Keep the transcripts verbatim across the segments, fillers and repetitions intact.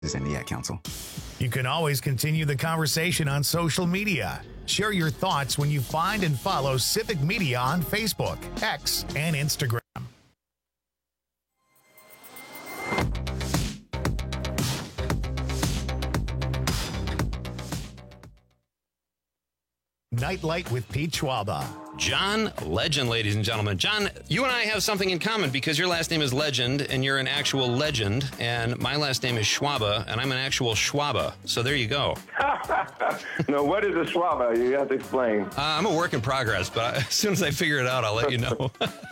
and the Ad Council. You can always continue the conversation on social media. Share your thoughts when you find and follow Civic Media on Facebook, X, and Instagram. Nightlight with Pete Schwaba. John Legend, ladies and gentlemen. John, you and I have something in common because your last name is Legend and you're an actual legend, and my last name is Schwaba and I'm an actual Schwaba. So there you go. No, what is a Schwaba? You have to explain. Uh, I'm a work in progress, but as soon as I figure it out, I'll let you know.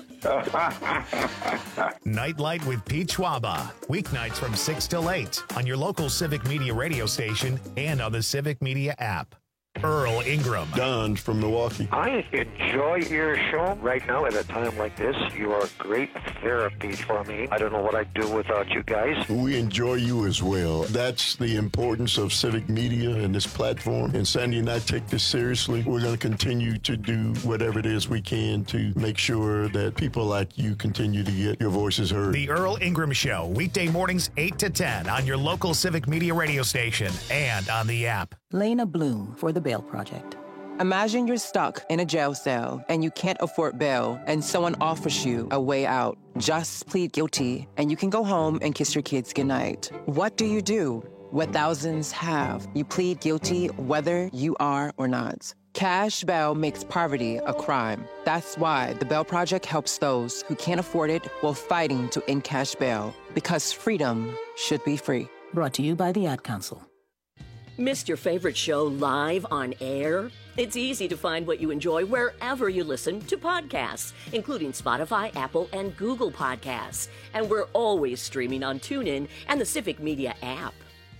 Nightlight with Pete Schwaba. Weeknights from six till eight on your local Civic Media radio station and on the Civic Media app. Earl Ingram. Don from Milwaukee. I enjoy your show right now at a time like this. You are great therapy for me. I don't know what I'd do without you guys. We enjoy you as well. That's the importance of Civic Media and this platform. And Sandy and I take this seriously. We're going to continue to do whatever it is we can to make sure that people like you continue to get your voices heard. The Earl Ingram Show, weekday mornings eight to ten on your local Civic Media radio station and on the app. Lena Bloom for the Bail Project. Imagine you're stuck in a jail cell and you can't afford bail and someone offers you a way out. Just plead guilty and you can go home and kiss your kids goodnight. What do you do? What thousands have. You plead guilty whether you are or not. Cash bail makes poverty a crime. That's why the Bail Project helps those who can't afford it while fighting to end cash bail. Because freedom should be free. Brought to you by the Ad Council. Missed your favorite show live on air? It's easy to find what you enjoy wherever you listen to podcasts, including Spotify, Apple, and Google Podcasts. And we're always streaming on TuneIn and the Civic Media app.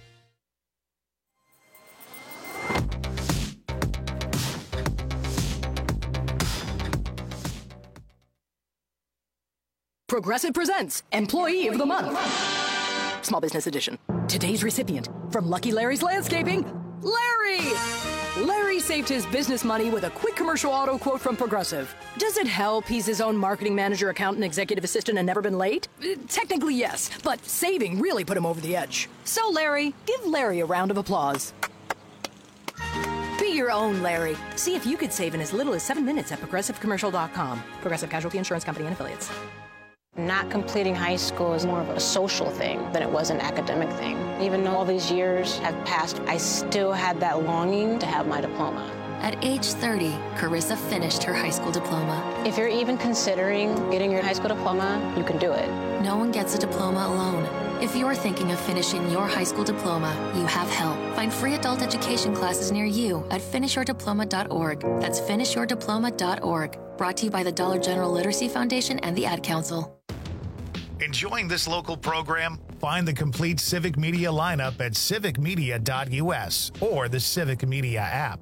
Progressive presents Employee of the Month. Small Business Edition. Today's recipient from Lucky Larry's Landscaping, Larry! Larry saved his business money with a quick commercial auto quote from Progressive. Does it help he's his own marketing manager, accountant, executive assistant, and never been late? Uh, technically, yes, but saving really put him over the edge. So, Larry, give Larry a round of applause. Be your own Larry. See if you could save in as little as seven minutes at progressive commercial dot com. Progressive Casualty Insurance Company and Affiliates. Not completing high school is more of a social thing than it was an academic thing. Even though all these years have passed, I still had that longing to have my diploma. At age thirty, Carissa finished her high school diploma. If you're even considering getting your high school diploma, you can do it. No one gets a diploma alone. If you're thinking of finishing your high school diploma, you have help. Find free adult education classes near you at finish your diploma dot org. That's finish your diploma dot org. Brought to you by the Dollar General Literacy Foundation and the Ad Council. Enjoying this local program? Find the complete Civic Media lineup at civic media dot u s or the Civic Media app.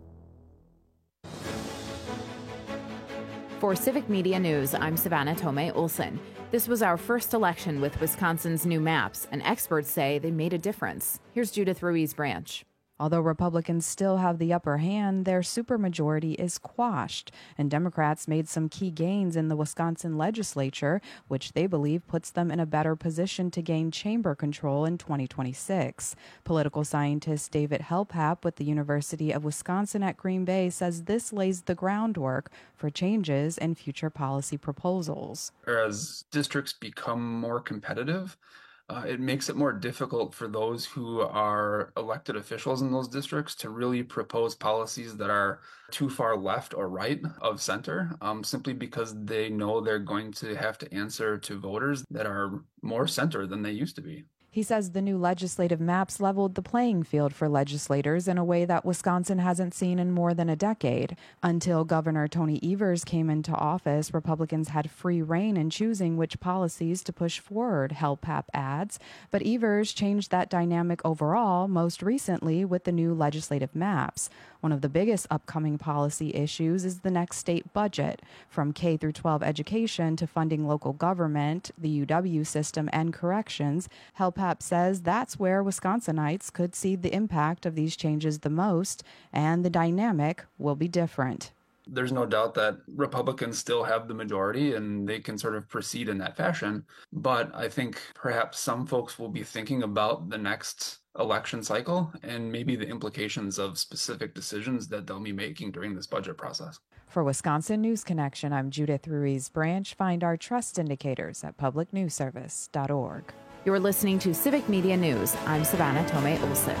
For Civic Media News, I'm Savannah Tomei Olson. This was our first election with Wisconsin's new maps, and experts say they made a difference. Here's Judith Ruiz Branch. Although Republicans still have the upper hand, their supermajority is quashed, and Democrats made some key gains in the Wisconsin legislature, which they believe puts them in a better position to gain chamber control in twenty twenty-six. Political scientist David Helpap with the University of Wisconsin at Green Bay says this lays the groundwork for changes in future policy proposals. As districts become more competitive, Uh, it makes it more difficult for those who are elected officials in those districts to really propose policies that are too far left or right of center, um, simply because they know they're going to have to answer to voters that are more center than they used to be. He says the new legislative maps leveled the playing field for legislators in a way that Wisconsin hasn't seen in more than a decade. Until Governor Tony Evers came into office, Republicans had free rein in choosing which policies to push forward, Helpap adds. But Evers changed that dynamic overall, most recently with the new legislative maps. One of the biggest upcoming policy issues is the next state budget. From K through twelve education to funding local government, the U W system, and corrections, Helpap says that's where Wisconsinites could see the impact of these changes the most, and the dynamic will be different. There's no doubt that Republicans still have the majority and they can sort of proceed in that fashion. But I think perhaps some folks will be thinking about the next election cycle and maybe the implications of specific decisions that they'll be making during this budget process. For Wisconsin News Connection, I'm Judith Ruiz Branch. Find our trust indicators at public news service dot org. You're listening to Civic Media News. I'm Savannah Tomei Olson.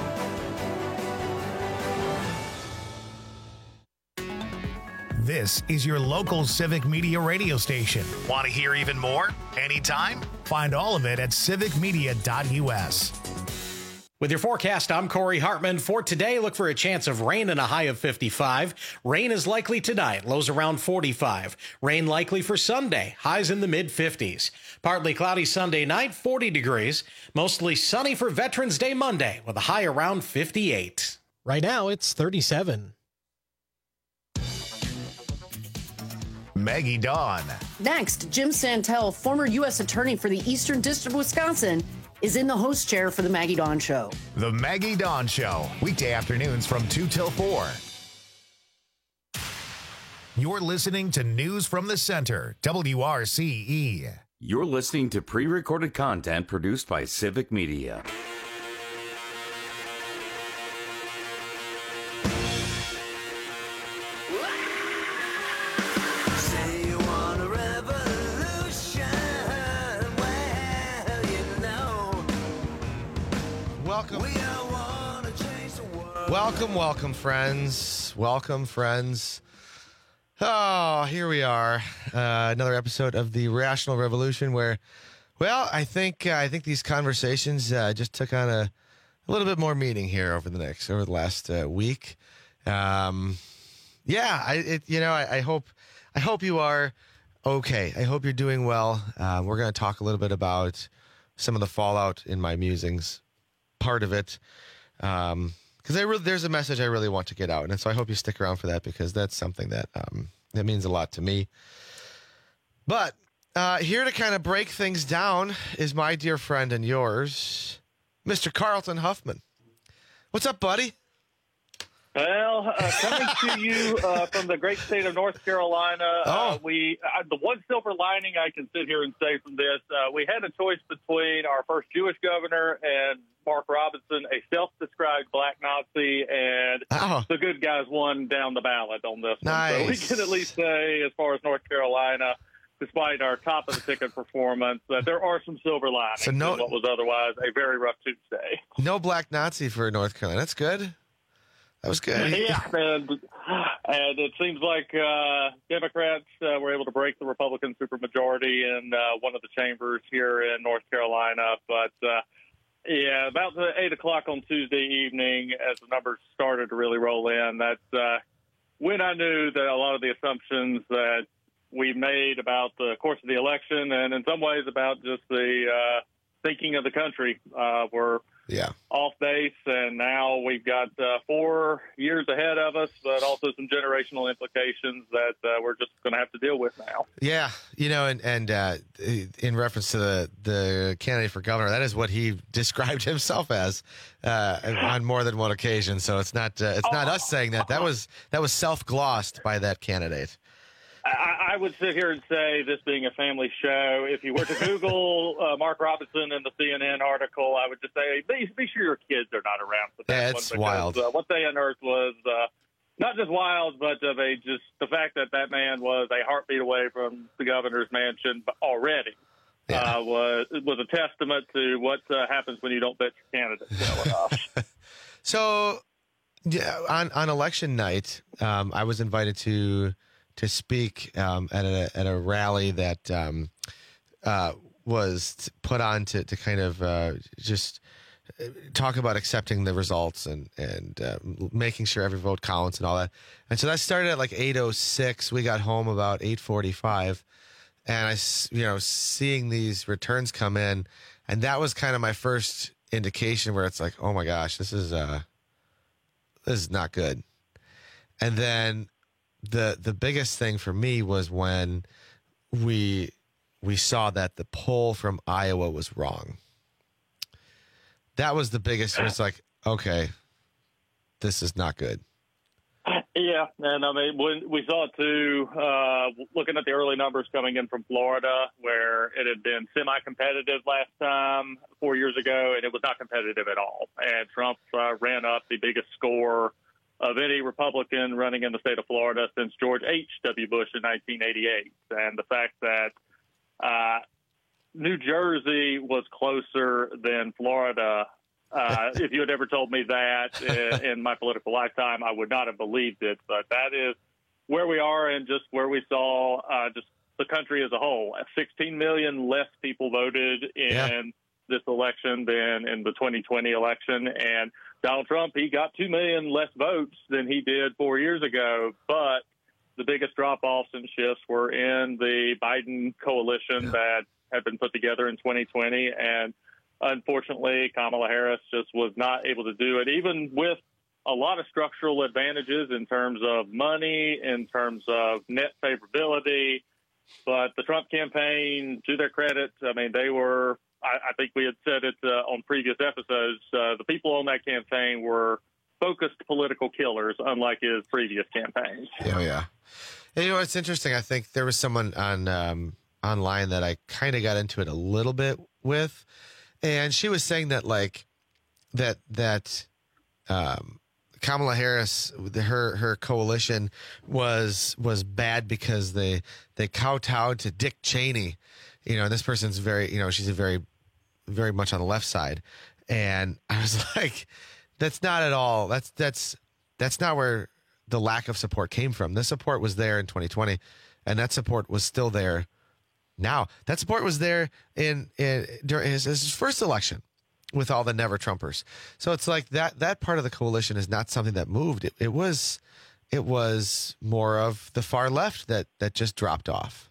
This is your local Civic Media radio station. Want to hear even more? Anytime? Find all of it at civic media dot u s. With your forecast, I'm Corey Hartman. For today, look for a chance of rain and a high of fifty-five. Rain is likely tonight, lows around forty-five. Rain likely for Sunday, highs in the mid-fifties. Partly cloudy Sunday night, forty degrees. Mostly sunny for Veterans Day Monday, with a high around fifty-eight. Right now, it's thirty-seven. Maggie Dawn. Next, Jim Santel, former U S attorney for the Eastern District of Wisconsin, is in the host chair for the Maggie Dawn Show. The Maggie Dawn Show, weekday afternoons from two till four. You're listening to News from the Center, W R C E. You're listening to pre-recorded content produced by Civic Media. Welcome. Welcome, welcome, friends. Welcome, friends. Oh, here we are. Uh, another episode of the Rational Revolution where, well, I think uh, I think these conversations uh, just took on a, a little bit more meaning here over the next over the last uh, week. Um, yeah, I it, you know I, I hope I hope you are okay. I hope you're doing well. Uh, we're going to talk a little bit about some of the fallout in my musings. Part of it, um, because I really, there's a message I really want to get out, and so I hope you stick around for that because that's something that um, that means a lot to me. But uh, here to kind of break things down is my dear friend and yours, Mister Carlton Huffman. What's up, buddy? Well, uh, coming to you uh, from the great state of North Carolina, oh. uh, we uh, the one silver lining I can sit here and say from this, uh, we had a choice between our first Jewish governor and Mark Robinson, a self-described black Nazi, and oh. the good guys won down the ballot on this nice. one. So we can at least say, as far as North Carolina, despite our top-of-the-ticket performance, that there are some silver linings so no, in what was otherwise a very rough Tuesday. No black Nazi for North Carolina. That's good. That was good. Yeah, and, and it seems like uh, Democrats uh, were able to break the Republican supermajority in uh, one of the chambers here in North Carolina. But, uh, yeah, about the eight o'clock on Tuesday evening, as the numbers started to really roll in, that's uh, when I knew that a lot of the assumptions that we made about the course of the election and in some ways about just the uh, thinking of the country uh, were yeah. off base, and now we've got uh, four years ahead of us, but also some generational implications that uh, we're just going to have to deal with now. Yeah, you know, and and uh, in reference to the the candidate for governor, that is what he described himself as uh, on more than one occasion. So it's not uh, it's not oh. us saying that. That was that was self glossed by that candidate. I, I would sit here and say, this being a family show, if you were to Google uh, Mark Robinson in the C N N article, I would just say, be, be sure your kids are not around for that. Yeah, one it's because, wild. Uh, what they unearthed was uh, not just wild, but of a just the fact that that man was a heartbeat away from the governor's mansion already. Yeah. Uh, was was a testament to what uh, happens when you don't bet your candidate well enough. So, yeah, on on election night, um, I was invited to. to speak um, at a at a rally that um, uh, was put on to, to kind of uh, just talk about accepting the results and and uh, making sure every vote counts and all that. And so that started at like eight oh six. We got home about eight forty-five, and I you know seeing these returns come in, and that was kind of my first indication where it's like, oh my gosh, this is uh this is not good. And then The the biggest thing for me was when we we saw that the poll from Iowa was wrong. That was the biggest. It was like, okay, this is not good. Yeah, and I mean, when we saw it too, uh, looking at the early numbers coming in from Florida, where it had been semi-competitive last time, four years ago, and it was not competitive at all. And Trump uh, ran up the biggest score of any Republican running in the state of Florida since George H W. Bush in nineteen eighty-eight. And the fact that uh, New Jersey was closer than Florida, Uh, if you had ever told me that in, in my political lifetime, I would not have believed it. But that is where we are and just where we saw uh, just the country as a whole. sixteen million less people voted in yeah. this election than in the twenty twenty election. And Donald Trump, he got two million less votes than he did four years ago. But the biggest drop-offs and shifts were in the Biden coalition yeah. that had been put together in twenty twenty. And unfortunately, Kamala Harris just was not able to do it, even with a lot of structural advantages in terms of money, in terms of net favorability. But the Trump campaign, to their credit, I mean, they were, I, I think we had said it uh, on previous episodes, uh, the people on that campaign were focused political killers, unlike his previous campaigns. Oh, yeah. And you know, it's interesting. I think there was someone on um, online that I kind of got into it a little bit with. And she was saying that, like, that that um, Kamala Harris, her her coalition was was bad because they they kowtowed to Dick Cheney. You know, this person's very, you know, she's a very, very much on the left side. And I was like, that's not at all. That's that's that's not where the lack of support came from. The support was there in twenty twenty, and that support was still there. Now, that support was there in, in during his, his first election with all the never Trumpers. So it's like that that part of the coalition is not something that moved. It, it was it was more of the far left that, that just dropped off.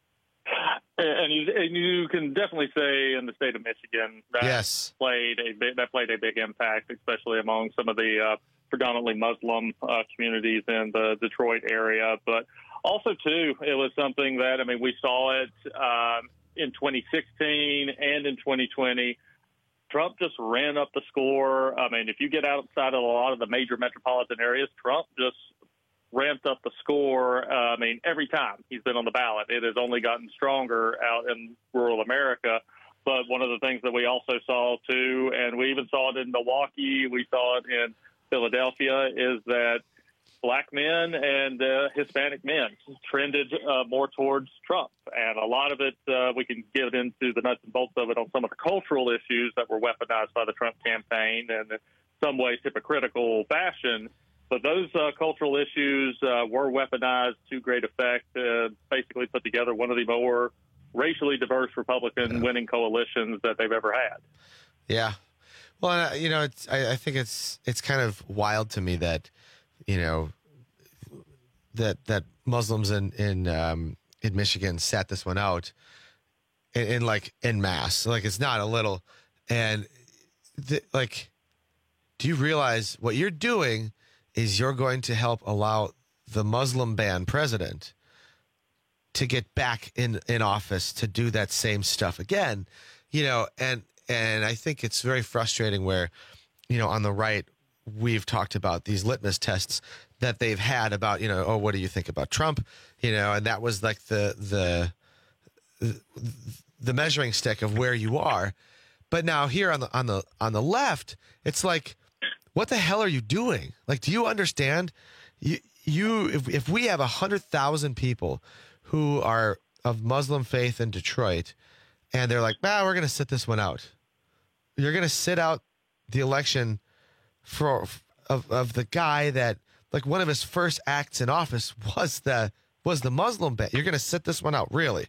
And you, and you can definitely say in the state of Michigan that yes. played a big, that played a big impact, especially among some of the uh, predominantly Muslim uh, communities in the Detroit area. But also, too, it was something that, I mean, we saw it um, in twenty sixteen and in twenty twenty. Trump just ran up the score. I mean, if you get outside of a lot of the major metropolitan areas, Trump just ramped up the score. Uh, I mean, every time he's been on the ballot, it has only gotten stronger out in rural America. But one of the things that we also saw, too, and we even saw it in Milwaukee, we saw it in Philadelphia, is that Black men and uh, Hispanic men trended uh, more towards Trump. And a lot of it, uh, we can get into the nuts and bolts of it on some of the cultural issues that were weaponized by the Trump campaign and in some ways hypocritical fashion. But those uh, cultural issues uh, were weaponized to great effect, uh, basically put together one of the more racially diverse Republican yeah. winning coalitions that they've ever had. Yeah. Well, you know, it's, I, I think it's it's kind of wild to me that, you know, that that Muslims in in um, in Michigan sat this one out in, in like en masse. Like, it's not a little. And th- like, do you realize what you're doing is you're going to help allow the Muslim ban president to get back in, in office to do that same stuff again, you know, and and I think it's very frustrating where, you know, on the right, we've talked about these litmus tests that they've had about, you know, oh, what do you think about Trump? You know, and that was like the the the measuring stick of where you are. But now here on the on the on the left, it's like, what the hell are you doing? Like, do you understand? You you if if we have a hundred thousand people who are of Muslim faith in Detroit, and they're like, nah, we're gonna sit this one out. You're gonna sit out the election for of of the guy that, like, one of his first acts in office was the was the Muslim ban. You're gonna sit this one out, really?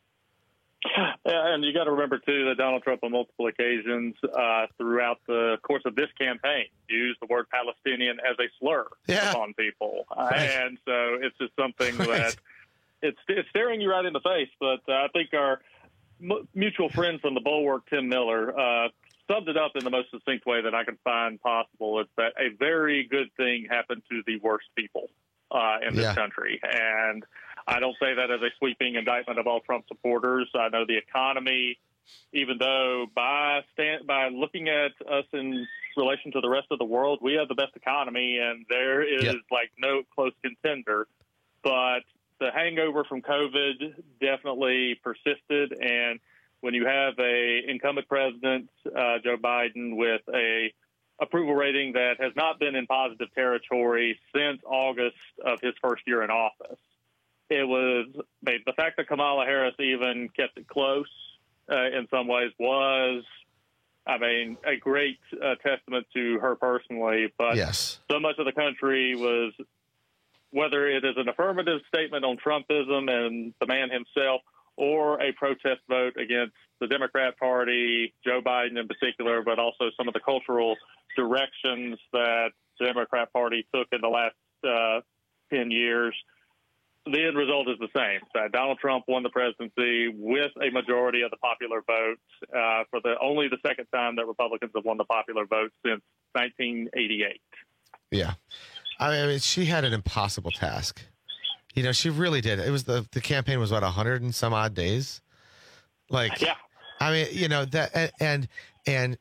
And you got to remember, too, that Donald Trump on multiple occasions uh, throughout the course of this campaign used the word Palestinian as a slur yeah. upon people. Right. And so it's just something right. that it's, it's staring you right in the face. But uh, I think our m- mutual friend from the Bulwark, Tim Miller, uh, summed it up in the most succinct way that I could find possible. It's that a very good thing happened to the worst people uh, in this yeah. country. And I don't say that as a sweeping indictment of all Trump supporters. I know the economy even though by stand, by looking at us in relation to the rest of the world, we have the best economy, and there is Yep. like no close contender. But the hangover from COVID definitely persisted, and when you have a incumbent president, uh, Joe Biden, with a approval rating that has not been in positive territory since August of his first year in office, it was the fact that Kamala Harris even kept it close uh, in some ways was, I mean, a great uh, testament to her personally. But yes. so much of the country was, whether it is an affirmative statement on Trumpism and the man himself, or a protest vote against the Democrat Party, Joe Biden in particular, but also some of the cultural directions that the Democrat Party took in the last uh, ten years, the end result is the same. That Donald Trump won the presidency with a majority of the popular vote uh, for the only the second time that Republicans have won the popular vote since nineteen eighty-eight. Yeah. I mean, she had an impossible task. You know, she really did. It was the the campaign was what a hundred and some odd days. Like, yeah. I mean, you know that, and and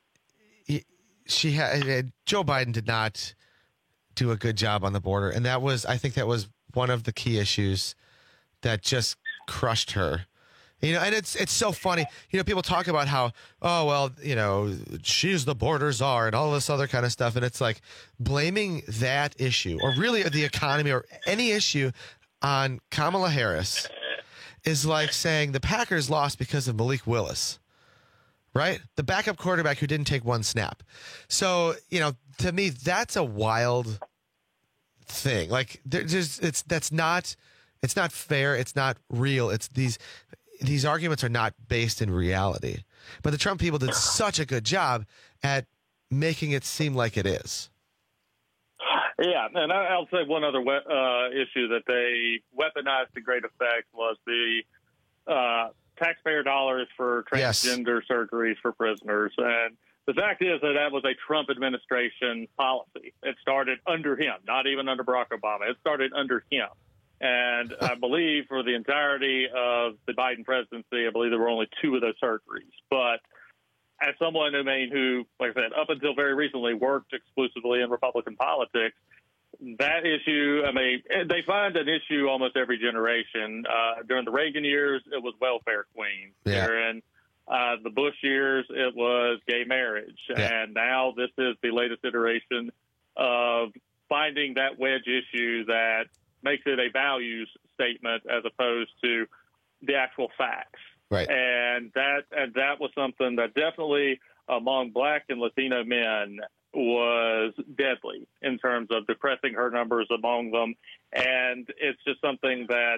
she had Joe Biden did not do a good job on the border, and that was, I think, that was one of the key issues that just crushed her. You know, and it's it's so funny. You know, people talk about how, oh, well, you know, she's the border czar and all this other kind of stuff, and it's like blaming that issue, or really the economy, or any issue on Kamala Harris is like saying the Packers lost because of Malik Willis, right? The backup quarterback who didn't take one snap. So, you know, to me, that's a wild thing. Like, there's, it's, that's not, it's not fair. It's not real. It's these, these arguments are not based in reality. But the Trump people did such a good job at making it seem like it is. Yeah, and I'll say one other we- uh, issue that they weaponized to great effect was the uh, taxpayer dollars for transgender yes. surgeries for prisoners. And the fact is that that was a Trump administration policy. It started under him, not even under Barack Obama. It started under him. And I believe for the entirety of the Biden presidency, I believe there were only two of those surgeries. But as someone, I mean, who, like I said, up until very recently worked exclusively in Republican politics, that issue, I mean, they find an issue almost every generation. Uh, during the Reagan years, it was welfare queen. Yeah. During uh, the Bush years, it was gay marriage. Yeah. And now this is the latest iteration of finding that wedge issue that makes it a values statement as opposed to the actual facts. Right. And that and that was something that definitely among Black and Latino men was deadly in terms of depressing her numbers among them. And it's just something that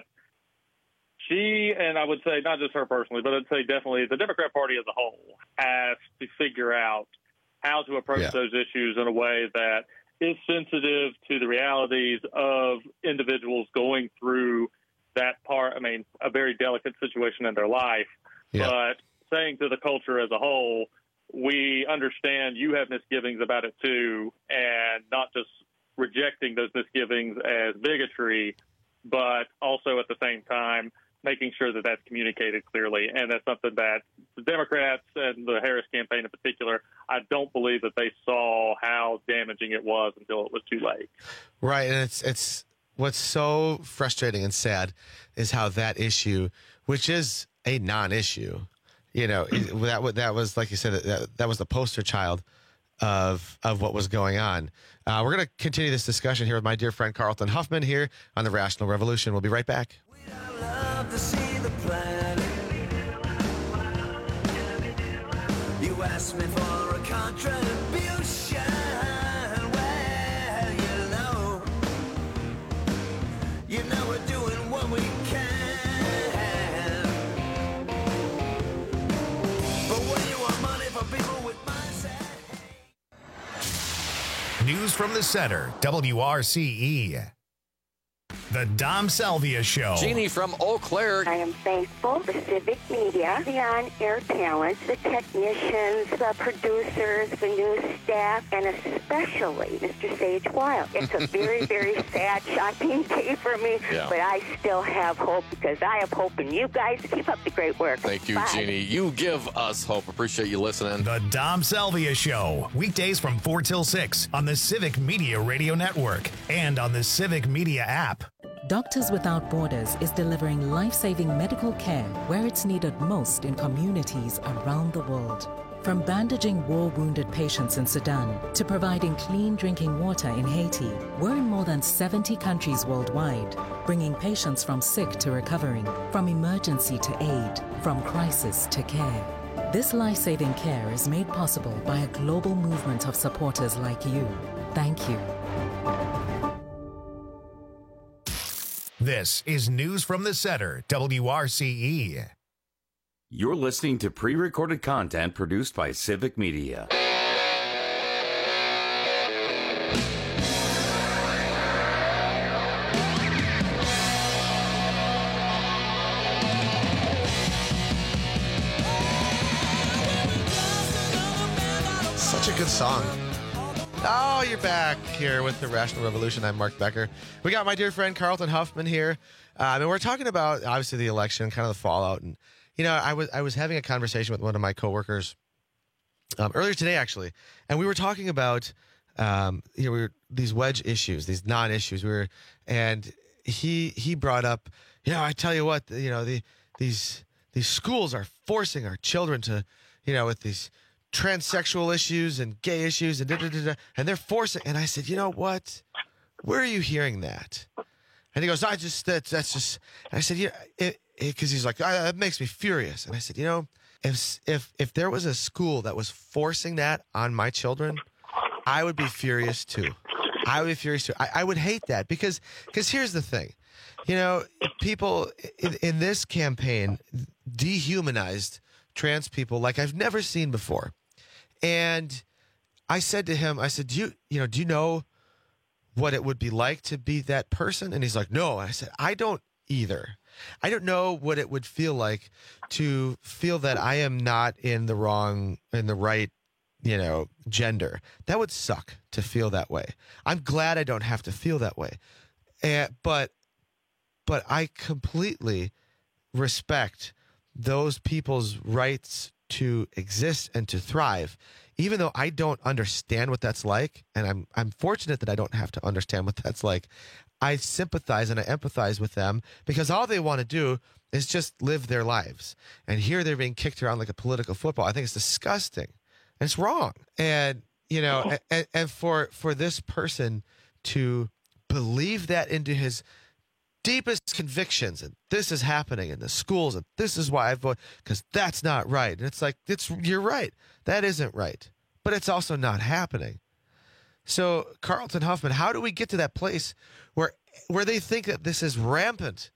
she, and I would say not just her personally, but I'd say definitely the Democrat Party as a whole has to figure out how to approach Yeah. those issues in a way that is sensitive to the realities of individuals going through that part, I mean, a very delicate situation in their life, Yeah. but saying to the culture as a whole, we understand you have misgivings about it too, and not just rejecting those misgivings as bigotry, but also at the same time making sure that that's communicated clearly. And that's something that the Democrats and the Harris campaign in particular, I don't believe that they saw how damaging it was until it was too late. Right. And it's, it's, what's so frustrating and sad is how that issue, which is a non-issue, you know, that that was, like you said, that, that was the poster child of of what was going on. Uh, we're going to continue this discussion here with my dear friend Carlton Huffman here on the Rational Revolution. We'll be right back. Love to see the planet. You asked me for a contribution. Well, you know, you know we're doing what we can. But when you want money for people with mindset. News from the center, W R C E. The Dom Salvia Show. Jeannie from Eau Claire. I am thankful for Civic Media, the on-air talent, the technicians, the producers, the news staff, and especially Mister Sage Wild. It's a very, very sad, shocking day for me, Yeah. but I still have hope because I have hope in you guys. Keep up the great work. Thank you, Bye. Jeannie. You give us hope. Appreciate you listening. The Dom Salvia Show. Weekdays from four till six on the Civic Media Radio Network and on the Civic Media app. Doctors Without Borders is delivering life-saving medical care where it's needed most in communities around the world. From bandaging war-wounded patients in Sudan to providing clean drinking water in Haiti, we're in more than seventy countries worldwide, bringing patients from sick to recovering, from emergency to aid, from crisis to care. This life-saving care is made possible by a global movement of supporters like you. Thank you. This is News from the Center, W R C E. You're listening to pre-recorded content produced by Civic Media. Such a good song. Oh, you're back here with the Rational Revolution. I'm Mark Becker. We got my dear friend Carlton Huffman here, um, and we're talking about obviously the election, kind of the fallout. And you know, I was I was having a conversation with one of my coworkers um, earlier today, actually, and we were talking about um, you know we were, these wedge issues, these non-issues. We were, and he he brought up, you know, I tell you what, you know, the these these schools are forcing our children to, you know, with these transsexual issues and gay issues and da, da, da, da, and they're forcing. And I said, you know what? Where are you hearing that? And he goes, I just that's that's just. And I said, yeah, it because he's like, that makes me furious. And I said, you know, if if if there was a school that was forcing that on my children, I would be furious too. I would be furious too. I, I would hate that because because here's the thing, you know, people in, in this campaign dehumanized trans people like I've never seen before. And I said to him, I said, do you, you know, do you know what it would be like to be that person? And he's like, no. And I said, I don't either. I don't know what it would feel like to feel that I am not in the wrong, in the right, you know, gender. That would suck to feel that way. I'm glad I don't have to feel that way. And, but, but I completely respect those people's rights to exist and to thrive, even though I don't understand what that's like. And I'm, I'm fortunate that I don't have to understand what that's like. I sympathize and I empathize with them because all they want to do is just live their lives. And here they're being kicked around like a political football. I think it's disgusting and it's wrong. And, you know, and, and for, for this person to believe that into his deepest convictions, and this is happening in the schools, and this is why I vote, because that's not right. And it's like, it's you're right. That isn't right. But it's also not happening. So, Carlton Huffman, how do we get to that place where where they think that this is rampant?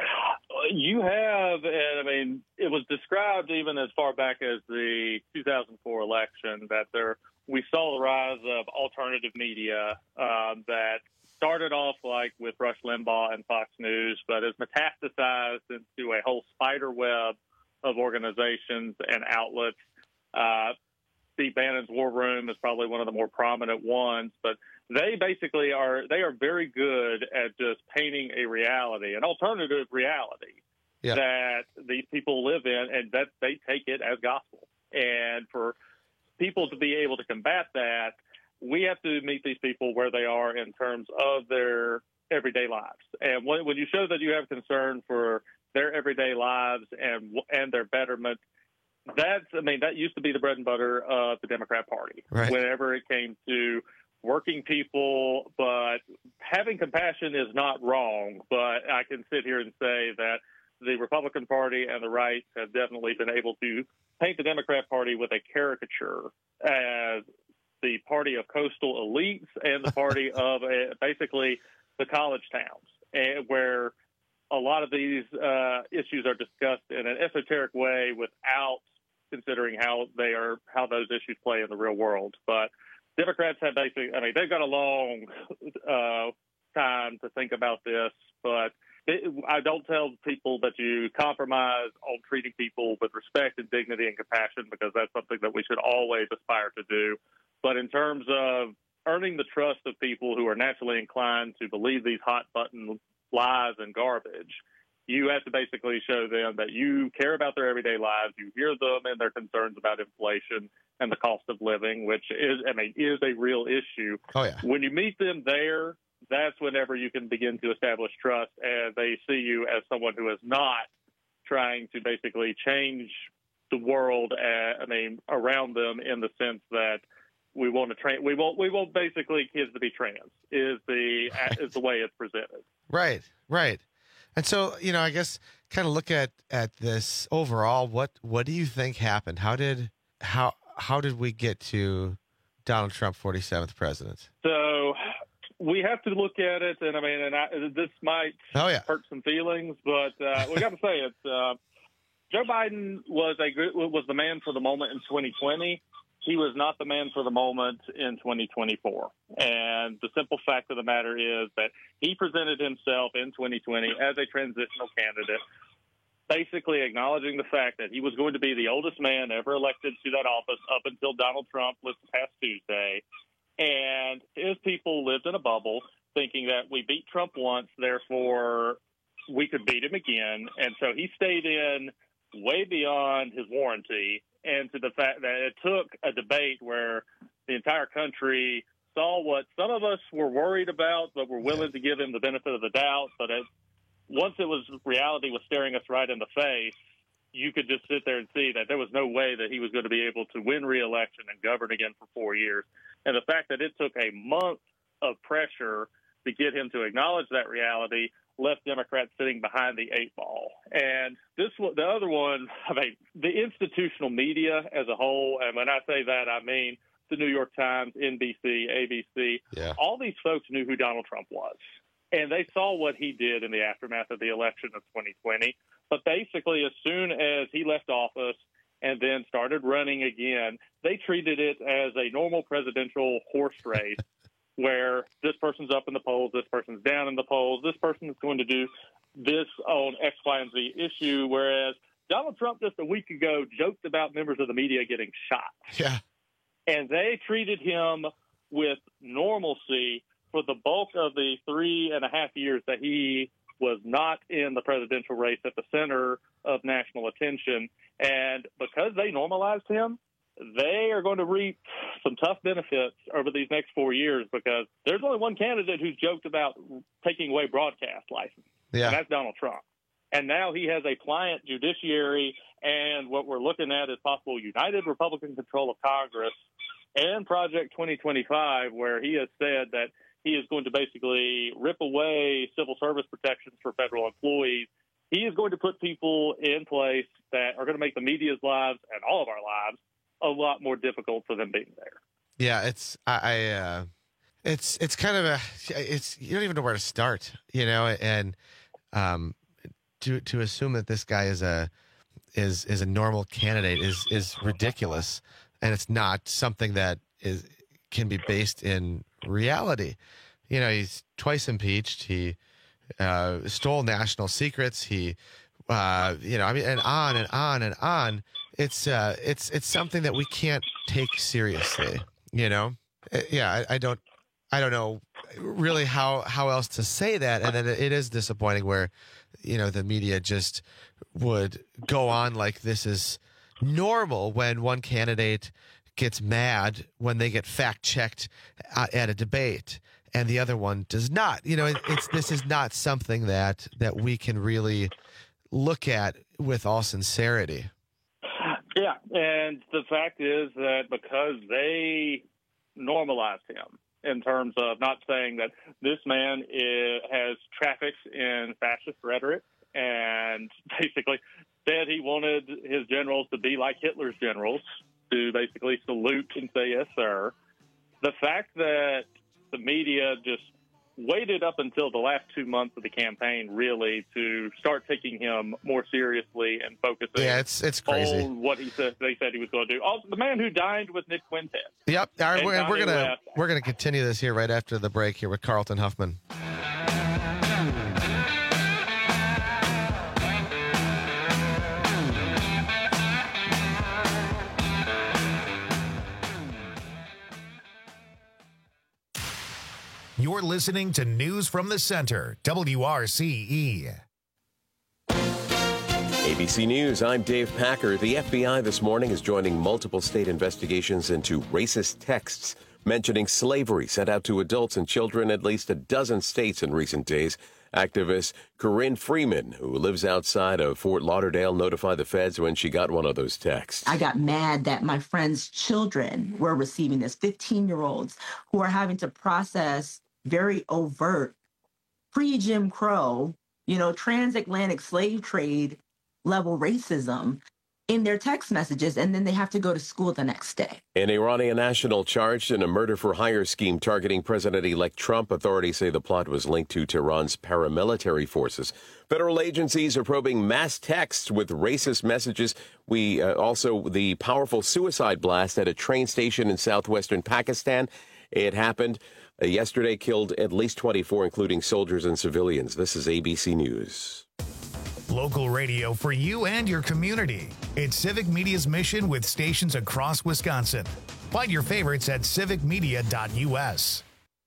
You have, and I mean, it was described even as far back as the two thousand four election that there we saw the rise of alternative media um, that started off like with Rush Limbaugh and Fox News, but has metastasized into a whole spider web of organizations and outlets. Uh, Steve Bannon's War Room is probably one of the more prominent ones, but they basically are, they are very good at just painting a reality, an alternative reality yeah. that these people live in, and that they take it as gospel. And for people to be able to combat that, we have to meet these people where they are in terms of their everyday lives. And when, when you show that you have concern for their everyday lives and and their betterment, that's, I mean, that used to be the bread and butter of the Democrat Party. Right. Whenever it came to working people, but having compassion is not wrong. But I can sit here and say that the Republican Party and the right have definitely been able to paint the Democrat Party with a caricature as the party of coastal elites and the party of uh, basically the college towns, and where a lot of these uh, issues are discussed in an esoteric way without considering how they are, how those issues play in the real world. But Democrats have basically, I mean, they've got a long uh, time to think about this but it, I don't tell people that you compromise on treating people with respect and dignity and compassion, because that's something that we should always aspire to do. But in terms of earning the trust of people who are naturally inclined to believe these hot-button lies and garbage, you have to basically show them that you care about their everyday lives, you hear them and their concerns about inflation and the cost of living, which is, I mean, is a real issue. Oh, yeah. When you meet them there, that's whenever you can begin to establish trust, and they see you as someone who is not trying to basically change the world, uh, I mean, around them, in the sense that we want to train, we want, we want basically kids to be trans is the, right. is the way it's presented. Right, right. And so, you know, I guess kind of look at, at this overall, what, what do you think happened? How did, how, how did we get to Donald Trump, forty-seventh president? So we have to look at it, and I mean, and I, this might oh, yeah. hurt some feelings, but uh, we got to say it. Uh, Joe Biden was a good, was the man for the moment in twenty twenty. He was not the man for the moment in twenty twenty-four. And the simple fact of the matter is that he presented himself in twenty twenty as a transitional candidate, basically acknowledging the fact that he was going to be the oldest man ever elected to that office up until Donald Trump was past Tuesday. And his people lived in a bubble thinking that we beat Trump once, therefore we could beat him again. And so he stayed in way beyond his warranty, and to the fact that it took a debate where the entire country saw what some of us were worried about, but were willing to give him the benefit of the doubt. But it, once it was reality was staring us right in the face, you could just sit there and see that there was no way that he was going to be able to win re-election and govern again for four years. And the fact that it took a month of pressure to get him to acknowledge that reality left Democrats sitting behind the eight ball. And this, the other one, I mean, the institutional media as a whole, and when I say that, I mean the New York Times, N B C, A B C, yeah. all these folks knew who Donald Trump was. And they saw what he did in the aftermath of the election of twenty twenty. But basically, as soon as he left office and then started running again, they treated it as a normal presidential horse race where this person's up in the polls, this person's down in the polls, this person is going to do this on X, Y, and Z issue, whereas Donald Trump just a week ago joked about members of the media getting shot. Yeah. And they treated him with normalcy for the bulk of the three and a half years that he was not in the presidential race at the center of national attention. And because they normalized him, they are going to reap some tough benefits over these next four years, because there's only one candidate who's joked about taking away broadcast license, yeah. and that's Donald Trump. And now he has a pliant judiciary, and what we're looking at is possible united Republican control of Congress and Project twenty twenty-five, where he has said that he is going to basically rip away civil service protections for federal employees. He is going to put people in place that are going to make the media's lives and all of our lives a lot more difficult for them being there. Yeah, it's I, I uh, it's it's kind of a it's you don't even know where to start, you know, and um, to to assume that this guy is a is is a normal candidate is is ridiculous, and it's not something that is can be based in reality. You know, he's twice impeached. He uh, stole national secrets. He, uh, you know, I mean, and on and on and on. It's uh, it's it's something that we can't take seriously. You know, yeah, I, I don't, I don't know really how how else to say that. And then it is disappointing where, you know, the media just would go on like this is normal when one candidate gets mad when they get fact checked at a debate and the other one does not. You know, it, it's this is not something that that we can really look at with all sincerity. Yeah, and the fact is that because they normalized him in terms of not saying that this man is, has traffics in fascist rhetoric, and basically said he wanted his generals to be like Hitler's generals, to basically salute and say, yes, sir. The fact that the media just waited up until the last two months of the campaign, really, to start taking him more seriously and focusing yeah, it's, it's crazy. on what he said they said he was going to do. Also, the man who dined with Nick Quintet. Yep. All right, we're, we're gonna West. we're gonna continue this here right after the break here with Carlton Huffman. You're listening to News from the Center, W R C E. A B C News, I'm Dave Packer. The F B I this morning is joining multiple state investigations into racist texts mentioning slavery sent out to adults and children in at least a dozen states in recent days. Activist Corinne Freeman, who lives outside of Fort Lauderdale, notified the feds when she got one of those texts. I got mad that my friends' children were receiving this, fifteen-year-olds who are having to process very overt pre-Jim Crow, you know, transatlantic slave trade level racism in their text messages, and then they have to go to school the next day. An Iranian national charged in a murder-for-hire scheme targeting President-elect Trump. Authorities say the plot was linked to Tehran's paramilitary forces. Federal agencies are probing mass texts with racist messages. We uh, also the powerful suicide blast at a train station in southwestern Pakistan. It happened uh, yesterday, killed at least twenty-four, including soldiers and civilians. This is A B C News. Local radio for you and your community. It's Civic Media's mission with stations across Wisconsin. Find your favorites at civic media dot U S.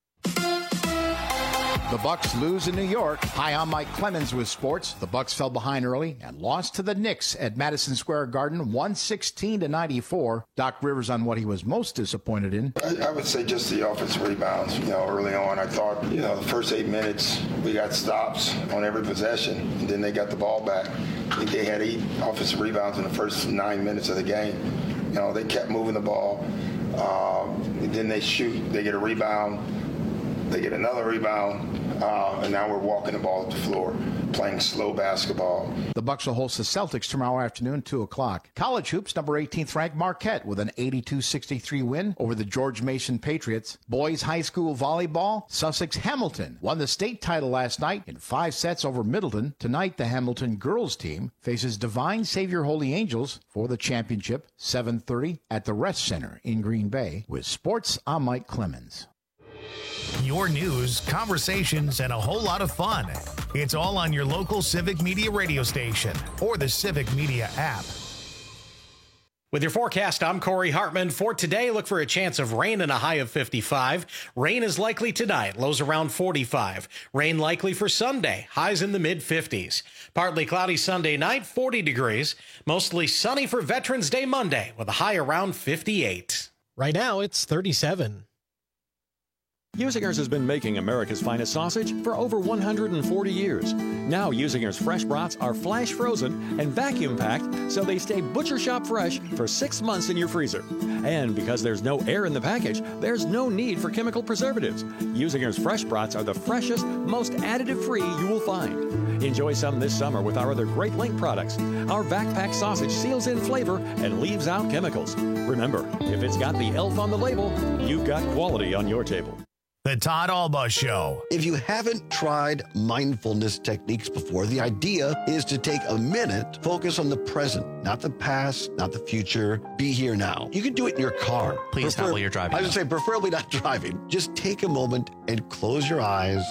The Bucks lose in New York. Hi, I'm Mike Clemens with sports. The Bucks fell behind early and lost to the Knicks at Madison Square Garden, one sixteen to ninety-four. Doc Rivers on what he was most disappointed in. I, I would say just the offensive rebounds. You know, early on, I thought, you know, the first eight minutes, we got stops on every possession, and then they got the ball back. I think they had eight offensive rebounds in the first nine minutes of the game. You know, they kept moving the ball. Uh, then they shoot, they get a rebound, they get another rebound. Uh, and now we're walking the ball up the floor, playing slow basketball. The Bucks will host the Celtics tomorrow afternoon, two o'clock. College hoops, number eighteenth ranked Marquette with an eighty-two sixty-three win over the George Mason Patriots. Boys high school volleyball, Sussex Hamilton won the state title last night in five sets over Middleton. Tonight, the Hamilton girls team faces Divine Savior Holy Angels for the championship, seven thirty at the Rest Center in Green Bay. With sports, I'm Mike Clemens. Your news, conversations, and a whole lot of fun. It's all on your local Civic Media radio station or the Civic Media app. With your forecast, I'm Corey Hartman. For today, look for a chance of rain and a high of fifty-five. Rain is likely tonight, lows around forty-five. Rain likely for Sunday, highs in the mid-fifties. Partly cloudy Sunday night, forty degrees. Mostly sunny for Veterans Day Monday, with a high around fifty-eight. Right now, it's thirty-seven. Usinger's has been making America's finest sausage for over one hundred forty years. Now Usinger's fresh brats are flash frozen and vacuum packed so they stay butcher shop fresh for six months in your freezer. And because there's no air in the package, there's no need for chemical preservatives. Usinger's fresh brats are the freshest, most additive-free you will find. Enjoy some this summer with our other Great Link products. Our vac pack sausage seals in flavor and leaves out chemicals. Remember, if it's got the elf on the label, you've got quality on your table. The Todd Alba Show. If you haven't tried mindfulness techniques before, the idea is to take a minute, focus on the present, not the past, not the future. Be here now. You can do it in your car. Please not while you're driving. I would say preferably not driving. Just take a moment and close your eyes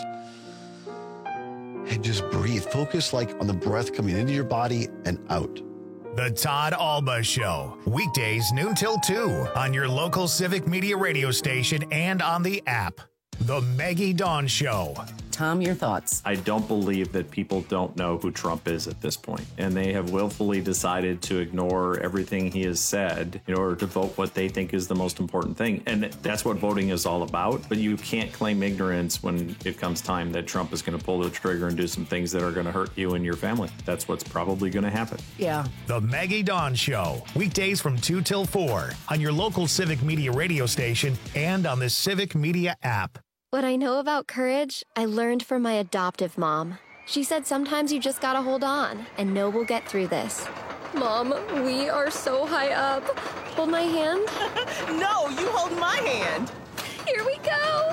and just breathe. Focus like on the breath coming into your body and out. The Todd Alba Show. Weekdays noon till two on your local Civic Media radio station and on the app. The Maggie Dawn Show. Tom, your thoughts? I don't believe that people don't know who Trump is at this point, and they have willfully decided to ignore everything he has said in order to vote what they think is the most important thing. And that's what voting is all about. But you can't claim ignorance when it comes time that Trump is going to pull the trigger and do some things that are going to hurt you and your family. That's what's probably going to happen. Yeah. The Maggie Dawn Show. Weekdays from two till four on your local Civic Media radio station and on the Civic Media app. What I know about courage, I learned from my adoptive mom. She said sometimes you just gotta hold on and know we'll get through this. Mom, we are so high up. Hold my hand. No, you hold my hand. Here we go.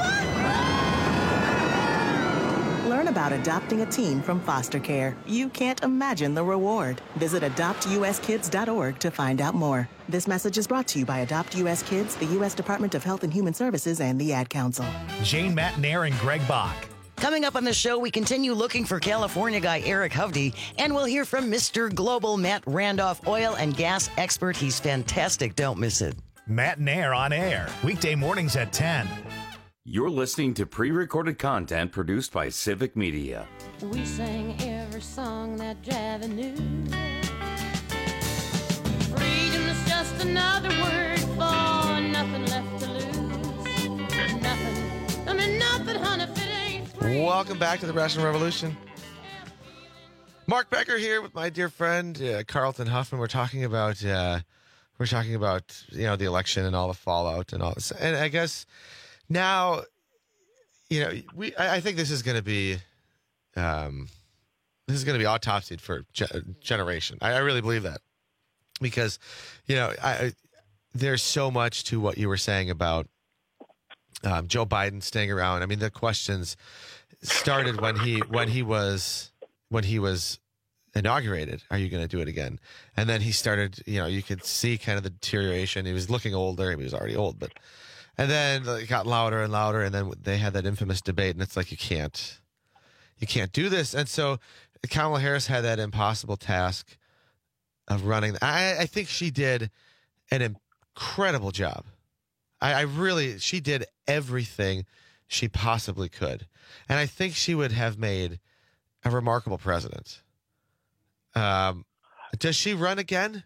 Learn about adopting a teen from foster care. You can't imagine the reward. Visit adopt u s kids dot org to find out more. This message is brought to you by Adopt U S Kids, the U S Department of Health and Human Services, and the Ad Council. Jane Matnair and Greg Bach. Coming up on the show, we continue looking for California guy Eric Hovde, and we'll hear from Mister Global Matt Randolph, oil and gas expert. He's fantastic. Don't miss it. Matt Nair on air, weekday mornings at ten. You're listening to pre-recorded content produced by Civic Media. We sang every song that Javi knew. Freedom is just another word for nothing left to lose. Nothing. I mean, nothing, honey, if it ain't free. Welcome back to the Rational Revolution. Mark Becker here with my dear friend uh, Carlton Huffman. We're talking about uh, we're talking about you know the election and all the fallout and all this. And I guess now, you know, we I, I think this is going to be um, this is going to be autopsied for ge- generation. I, I really believe that because you know I, I there's so much to what you were saying about um, Joe Biden staying around. I mean, the questions started when he when he was. when he was inaugurated, are you going to do it again? And then he started, you know, you could see kind of the deterioration. He was looking older. He was already old, but, and then it got louder and louder. And then they had that infamous debate and it's like, you can't, you can't do this. And so Kamala Harris had that impossible task of running. I, I think she did an incredible job. I, I really, she did everything she possibly could. And I think she would have made a remarkable president. Um, does she run again?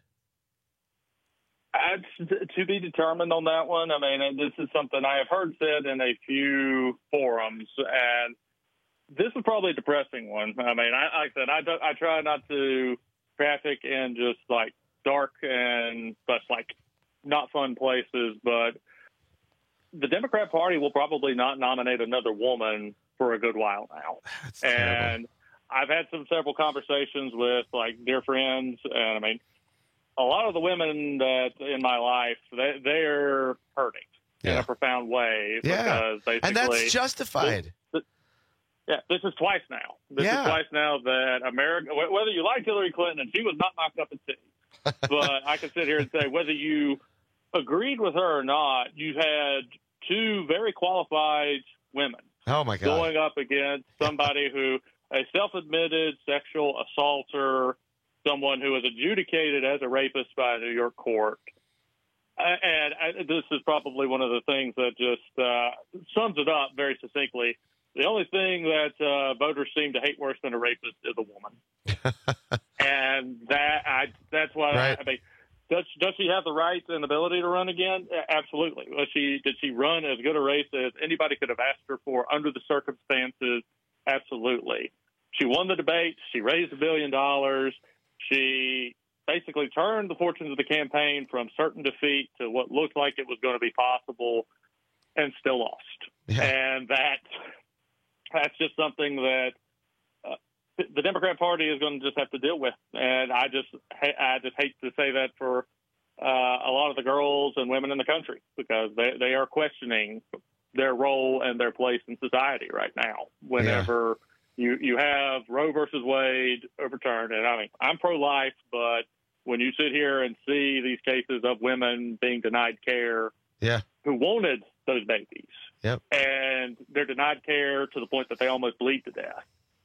It's to be determined on that one. I mean, this is something I have heard said in a few forums, and this is probably a depressing one. I mean, I, like I said, I, do, I try not to traffic in just like dark and but like not fun places, but the Democrat Party will probably not nominate another woman for a good while now. That's and terrible. I've had some several conversations with like dear friends, and I mean, a lot of the women that in my life, they they're hurting yeah. in a profound way yeah. because basically, and that's justified. This, this, yeah, this is twice now. This yeah. is twice now that America, whether you like Hillary Clinton, and she was not knocked up in tea, but I can sit here and say whether you agreed with her or not, you had two very qualified women. Oh my God! Going up against somebody who. A self-admitted sexual assaulter, someone who was adjudicated as a rapist by a New York court. And I, this is probably one of the things that just uh, sums it up very succinctly. The only thing that uh, voters seem to hate worse than a rapist is a woman. and that I, that's why right. I, I mean, does, does she have the right and ability to run again? Absolutely. Was she, did she run as good a race as anybody could have asked her for under the circumstances? Absolutely. She won the debate. She raised a billion dollars. She basically turned the fortunes of the campaign from certain defeat to what looked like it was going to be possible and still lost. Yeah. And that that's just something that uh, the Democrat Party is going to just have to deal with. And I just I just hate to say that for uh, a lot of the girls and women in the country because they, they are questioning their role and their place in society right now. Whenever yeah. you, you have Roe versus Wade overturned, and I mean, I'm pro-life, but when you sit here and see these cases of women being denied care yeah. who wanted those babies, yep. and they're denied care to the point that they almost bleed to death.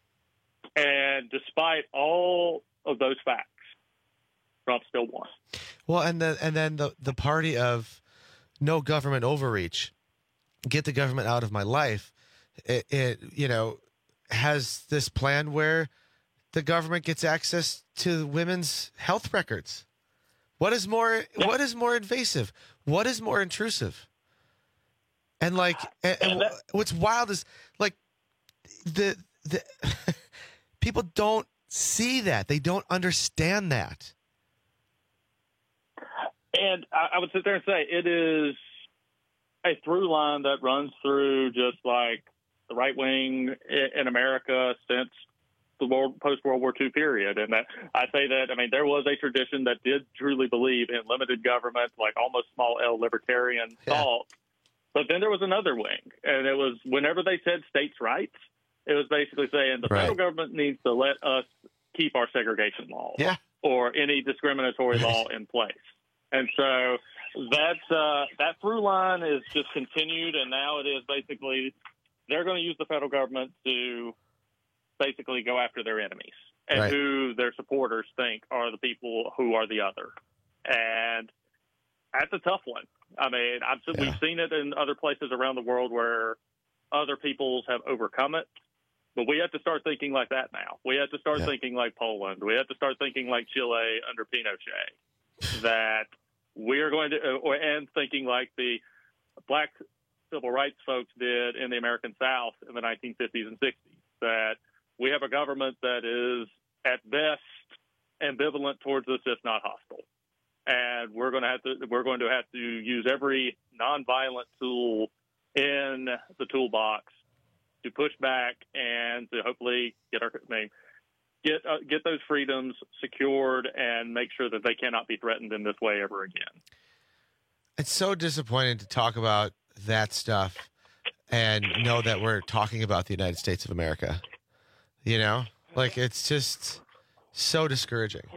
And despite all of those facts, Trump still won. Well, and then, and then the, the party of no government overreach, get the government out of my life, it, it you know, has this plan where the government gets access to women's health records. What is more, yeah. what is more invasive? What is more intrusive? And like, and, and that, what's wild is like the, the people don't see that. They don't understand that. And I, I would sit there and say it is a through line that runs through just like the right wing in America since the world, post-World War Two period. And that I say that, I mean, there was a tradition that did truly believe in limited government, like almost small L libertarian yeah. thought. But then there was another wing, and it was whenever they said states' rights, it was basically saying the right. federal government needs to let us keep our segregation laws yeah. or any discriminatory law in place. And so that uh, that through line is just continued, and now it is basically they're going to use the federal government to basically go after their enemies and right. who their supporters think are the people who are the other. And that's a tough one. I mean, I've, yeah. we've seen it in other places around the world where other peoples have overcome it. But we have to start thinking like that now. We have to start yeah. thinking like Poland. We have to start thinking like Chile under Pinochet. That we are going to, uh, and thinking like the black civil rights folks did in the American South in the nineteen fifties and sixties. That we have a government that is at best ambivalent towards us, if not hostile. And we're going to have to, we're going to have to use every nonviolent tool in the toolbox to push back and to hopefully get our, I mean, get uh, get those freedoms secured and make sure that they cannot be threatened in this way ever again. It's so disappointing to talk about that stuff and know that we're talking about the United States of America. You know, like it's just so discouraging.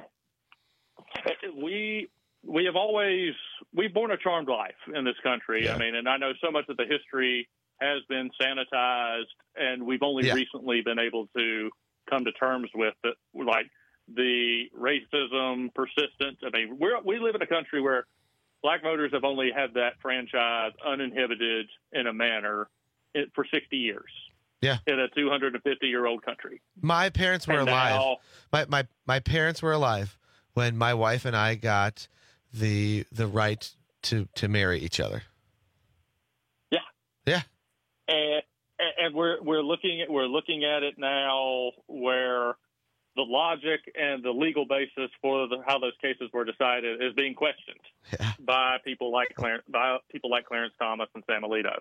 We we have always we've borne a charmed life in this country. Yeah. I mean, and I know so much of the history has been sanitized, and we've only yeah. recently been able to come to terms with it, like the racism persistent. I mean, we're, we live in a country where black voters have only had that franchise uninhibited in a manner for sixty years. Yeah, in a two hundred fifty year old country. My parents were and alive. Now, my, my my parents were alive when my wife and I got the the right to to marry each other. Yeah. Yeah. And, and we're we're looking at we're looking at it now where the logic and the legal basis for the, how those cases were decided is being questioned yeah. by people like Clarence, by people like Clarence Thomas and Sam Alito.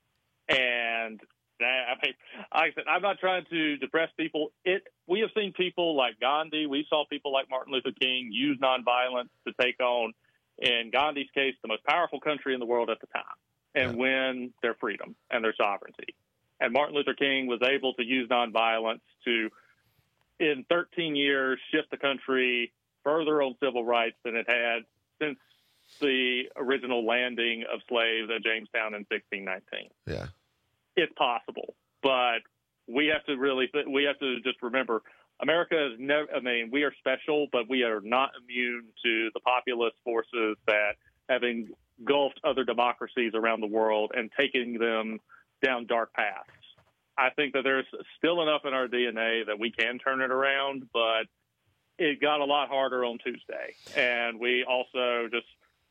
And that, I mean, like I said, I'm not trying to depress people. It we have seen people like Gandhi. We saw people like Martin Luther King use nonviolence to take on, in Gandhi's case, the most powerful country in the world at the time, and yeah. win their freedom and their sovereignty. And Martin Luther King was able to use nonviolence to, in thirteen years, shift the country further on civil rights than it had since the original landing of slaves at Jamestown in sixteen nineteen. Yeah. It's possible, but we have to really, we have to just remember, America is never, I mean, we are special, but we are not immune to the populist forces that have engulfed other democracies around the world and taking them down dark paths. I think that there's still enough in our D N A that we can turn it around, but it got a lot harder on Tuesday. And we also just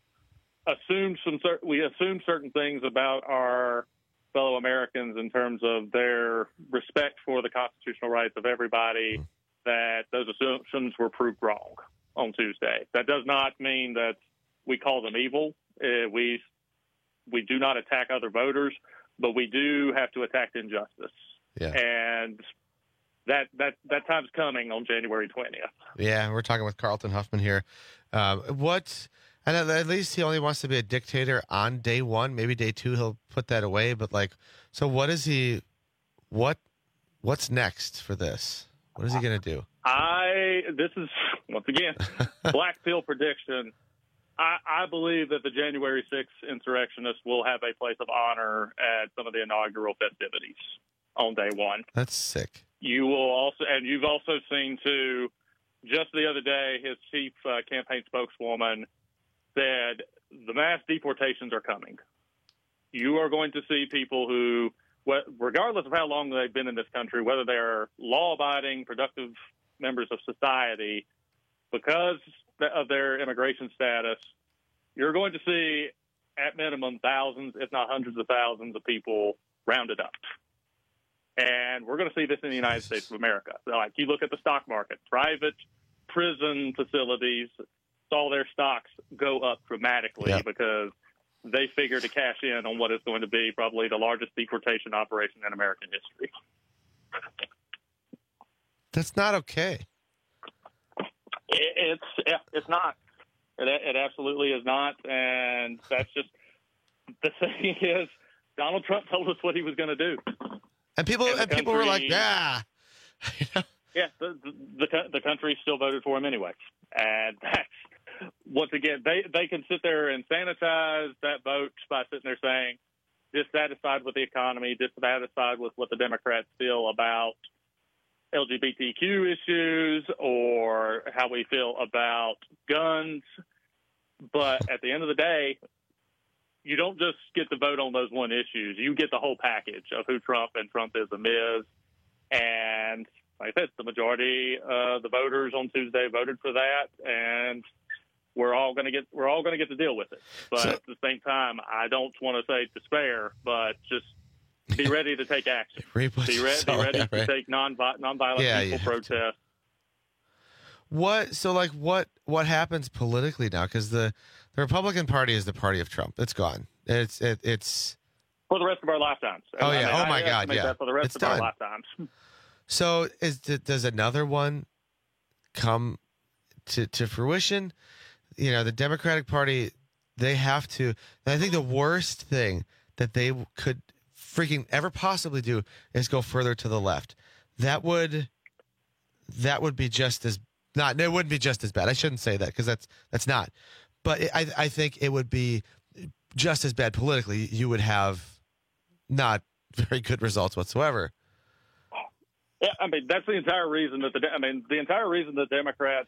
assumed some, we assumed certain things about our fellow Americans in terms of their respect for the constitutional rights of everybody, that those assumptions were proved wrong on Tuesday. That does not mean that we call them evil. Uh, we we do not attack other voters, but we do have to attack injustice. Yeah. And that that that time's coming on January twentieth. Yeah, we're talking with Carlton Huffman here. Um, what... And at least he only wants to be a dictator on day one. Maybe day two he'll put that away. But like, so what is he? What what's next for this? What is he going to do? I this is once again black pill prediction. I, I believe that the January sixth insurrectionists will have a place of honor at some of the inaugural festivities on day one. That's sick. You will also, and you've also seen too. Just the other day, his chief uh, campaign spokeswoman said the mass deportations are coming. You are going to see people who, regardless of how long they've been in this country, whether they are law-abiding, productive members of society, because of their immigration status, you're going to see, at minimum, thousands, if not hundreds of thousands of people rounded up. And we're going to see this in the United States of America. So, like, you look at the stock market, private prison facilities saw their stocks go up dramatically yep. because they figure to cash in on what is going to be probably the largest deportation operation in American history. That's not okay. It, it's yeah, it's not. It, it absolutely is not, and that's just the thing is Donald Trump told us what he was going to do, and people and, and country, people were like, yeah, yeah. The, the the the country still voted for him anyway, and that's. Once again, they, they can sit there and sanitize that vote by sitting there saying, dissatisfied with the economy, dissatisfied with what the Democrats feel about L G B T Q issues or how we feel about guns. But at the end of the day, you don't just get to vote on those one issues. You get the whole package of who Trump and Trumpism is. And like I said, the majority of the voters on Tuesday voted for that, and we're all going to get we're all going to get to deal with it. But so, at the same time, I don't want to say despair, but just be ready to take action. be, re- be ready yeah, right. to take non nonviolent yeah, peaceful protest. What so like what what happens politically now? Because the, the Republican Party is the party of Trump. It's gone. It's it, it's for the rest of our lifetimes. Oh I yeah. mean, oh my I God. Yeah. That for the rest it's of done. our lifetimes. So is does another one come to to fruition? You know, the Democratic Party, they have to. I think the worst thing that they could freaking ever possibly do is go further to the left. That would that would be just as not. It wouldn't be just as bad. I shouldn't say that because that's that's not. But it, I I think it would be just as bad politically. You would have not very good results whatsoever. Yeah, I mean that's the entire reason that the I mean the entire reason the Democrats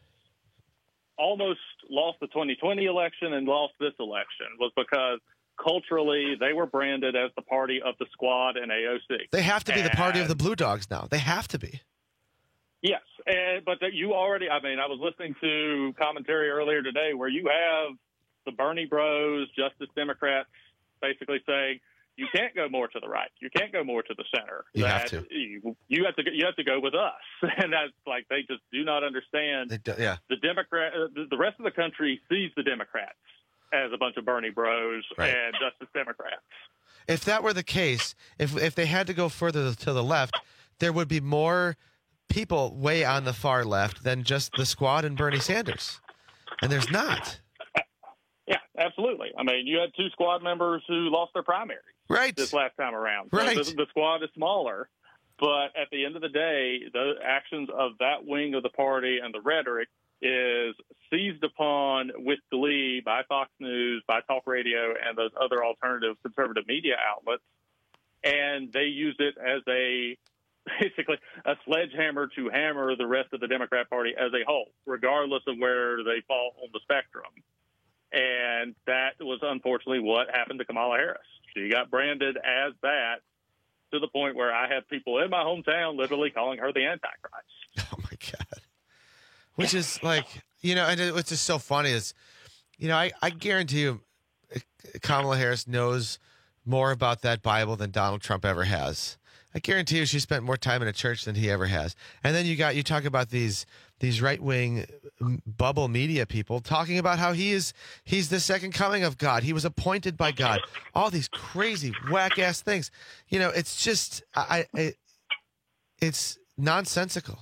almost lost the twenty twenty election and lost this election was because culturally they were branded as the party of the Squad and A O C. They have to be and, the party of the Blue Dogs now. They have to be. Yes, and, but that you already. I mean, I was listening to commentary earlier today where you have the Bernie Bros, Justice Democrats, basically saying you can't go more to the right. You can't go more to the center. You that have to. You, you have to. You have to go with us, and that's like they just do not understand. They do, yeah. The Democrat, the, the rest of the country sees the Democrats as a bunch of Bernie Bros right. and Justice Democrats. If that were the case, if if they had to go further to the left, there would be more people way on the far left than just the Squad and Bernie Sanders, and there's not. Yeah, absolutely. I mean, you had two Squad members who lost their primaries right. this last time around. So right. the, the Squad is smaller, but at the end of the day, the actions of that wing of the party and the rhetoric is seized upon with glee by Fox News, by talk radio, and those other alternative conservative media outlets, and they use it as a basically a sledgehammer to hammer the rest of the Democrat Party as a whole, regardless of where they fall on the spectrum. And that was unfortunately what happened to Kamala Harris. She got branded as that to the point where I have people in my hometown literally calling her the Antichrist. Oh, my God. Which is like, you know, and it's just so funny is, you know, I, I guarantee you Kamala Harris knows more about that Bible than Donald Trump ever has. I guarantee you she spent more time in a church than he ever has. And then you got, you talk about these these right-wing bubble media people talking about how he is, he's the second coming of God. He was appointed by God. All these crazy, whack-ass things. You know, it's just, I, I it's nonsensical.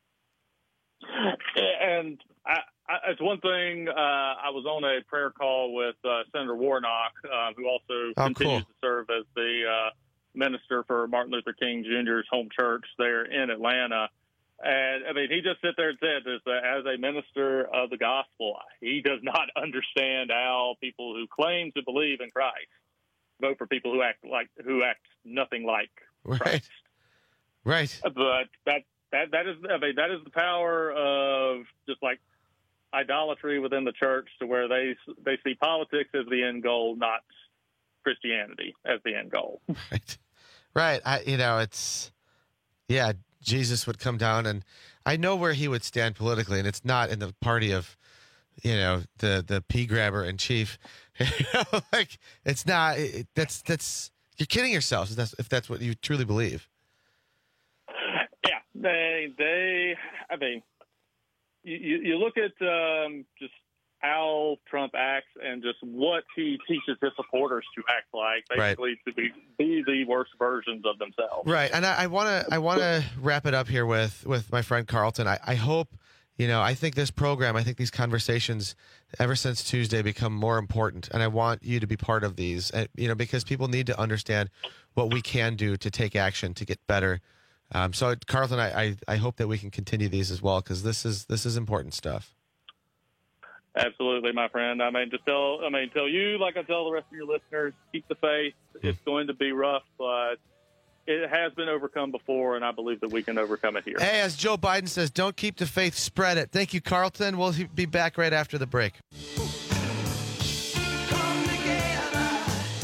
And I, I, it's one thing, uh, I was on a prayer call with uh, Senator Warnock, uh, who also oh, continues cool. to serve as the uh, minister for Martin Luther King Junior's home church there in Atlanta. And, I mean, he just sit there and said this, uh, as a minister of the gospel, he does not understand how people who claim to believe in Christ vote for people who act like who act nothing like right. Christ. Right. But that that that is I mean that is the power of just like idolatry within the church, to where they they see politics as the end goal, not Christianity as the end goal. Right. Right. I, you know, it's yeah. Jesus would come down, and I know where he would stand politically, and it's not in the party of, you know, the the pea grabber in chief. Like it's not. It, that's that's you're kidding yourselves if that's, if that's what you truly believe. Yeah, they they. I mean, you you look at um, just how Trump acts and just what he teaches his supporters to act like, basically right. to be, be the worst versions of themselves. Right. And I want to I want to wrap it up here with, with my friend Carlton. I, I hope, you know, I think this program, I think these conversations ever since Tuesday become more important. And I want you to be part of these, you know, because people need to understand what we can do to take action to get better. Um, so, Carlton, I, I, I hope that we can continue these as well, because this is this is important stuff. Absolutely, my friend. I mean, just tell, I mean, tell you, like I tell the rest of your listeners, keep the faith. It's going to be rough, but it has been overcome before, and I believe that we can overcome it here. Hey, as Joe Biden says, don't keep the faith, spread it. Thank you, Carlton. We'll be back right after the break.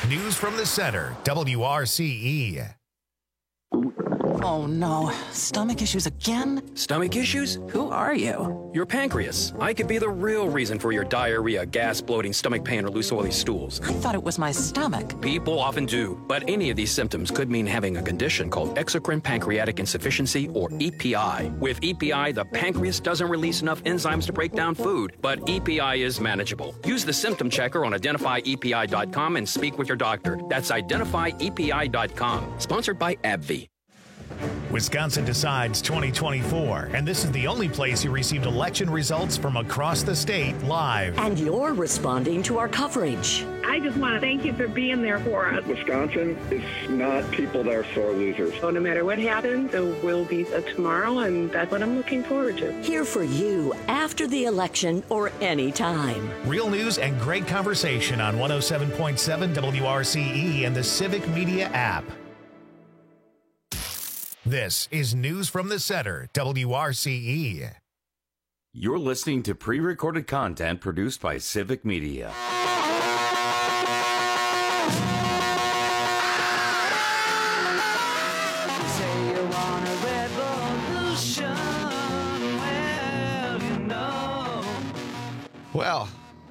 News from the Center, W R C E. Oh no, stomach issues again? Stomach issues? Who are you? Your pancreas. I could be the real reason for your diarrhea, gas, bloating, stomach pain, or loose oily stools. I thought it was my stomach. People often do, but any of these symptoms could mean having a condition called exocrine pancreatic insufficiency, or E P I. With E P I, the pancreas doesn't release enough enzymes to break down food, but E P I is manageable. Use the symptom checker on identify E P I dot com and speak with your doctor. That's identify E P I dot com. Sponsored by AbbVie. Wisconsin Decides twenty twenty-four, and this is the only place you received election results from across the state live. And you're responding to our coverage. I just want to thank you for being there for us. Wisconsin is not people that are sore losers. So no matter what happens, there will be a tomorrow, and that's what I'm looking forward to. Here for you after the election or any time. Real news and great conversation on one oh seven point seven W R C E and the Civic Media app. This is News from the Center, W R C E. You're listening to pre-recorded content produced by Civic Media. Say you want a revolution, well, you know. Well,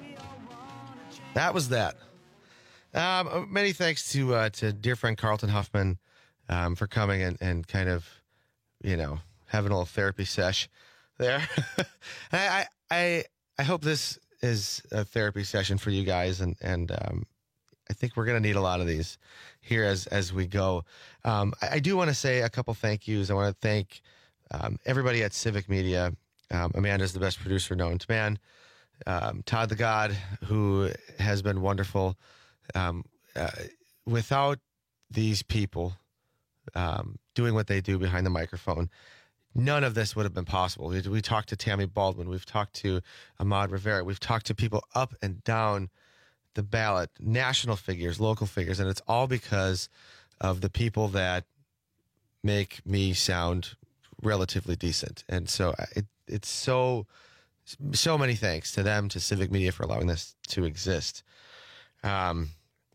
that was that. Um, many thanks to uh, to dear friend Carlton Huffman um, for coming and, and kind of, you know, having a little therapy sesh there. I, I I hope this is a therapy session for you guys, and and um, I think we're going to need a lot of these here as as we go. Um, I, I do want to say a couple thank yous. I want to thank um, everybody at Civic Media. Um, Amanda's the best producer known to man. Um, Todd the God, who has been wonderful. Um, uh, without these people um, doing what they do behind the microphone, none of this would have been possible. We, we talked to Tammy Baldwin. We've talked to Ahmad Rivera. We've talked to people up and down the ballot, national figures, local figures, and it's all because of the people that make me sound relatively decent. And so it, it's so, so many thanks to them, to Civic Media, for allowing this to exist. Um,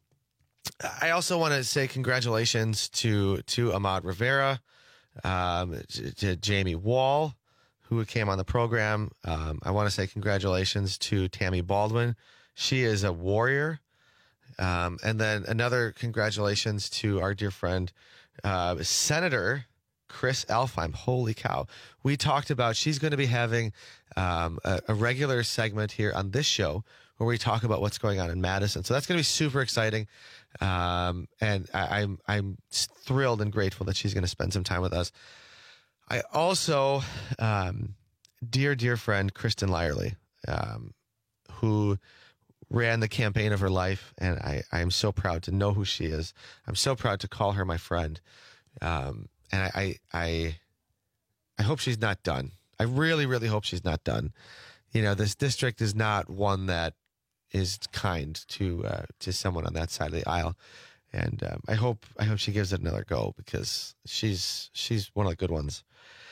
I also want to say congratulations to to Ahmad Rivera, um, to, to Jamie Wall, who came on the program. Um, I want to say congratulations to Tammy Baldwin. She is a warrior. Um, and then another congratulations to our dear friend, uh, Senator Chris Elfheim. Holy cow. We talked about, she's going to be having um, a, a regular segment here on this show where we talk about what's going on in Madison. So that's going to be super exciting. Um, and I, I'm, I'm thrilled and grateful that she's going to spend some time with us. I also, um, dear, dear friend, Kristen Lyerly, um, who ran the campaign of her life. And I, I am so proud to know who she is. I'm so proud to call her my friend. Um, and I, I, I, I hope she's not done. I really, really hope she's not done. You know, this district is not one that is kind to uh, to someone on that side of the aisle, and um, I hope I hope she gives it another go, because she's she's one of the good ones.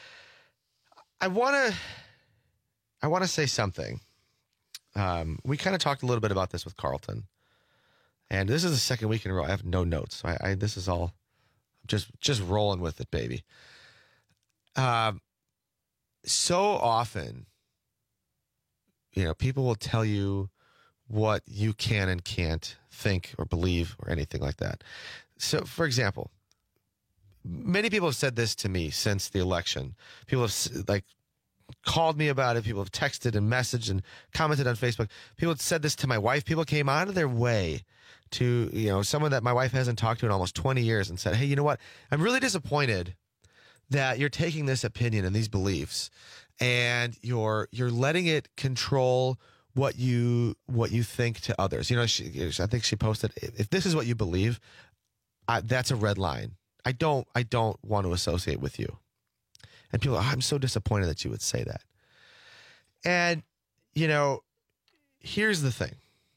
I want to I want to say something. Um, we kind of talked a little bit about this with Carlton, and this is the second week in a row I have no notes. So I, I this is all just just rolling with it, baby. Um, so often, you know, people will tell you what you can and can't think or believe or anything like that. So, for example, many people have said this to me since the election. People have like called me about it. People have texted and messaged and commented on Facebook. People have said this to my wife. People came out of their way to, you know, someone that my wife hasn't talked to in almost twenty years and said, hey, you know what? I'm really disappointed that you're taking this opinion and these beliefs and you're you're letting it control what you what you think to others. You know, she, I think she posted, if this is what you believe, I, that's a red line. I don't I don't want to associate with you. And people are, oh, I'm so disappointed that you would say that. And, you know, here's the thing.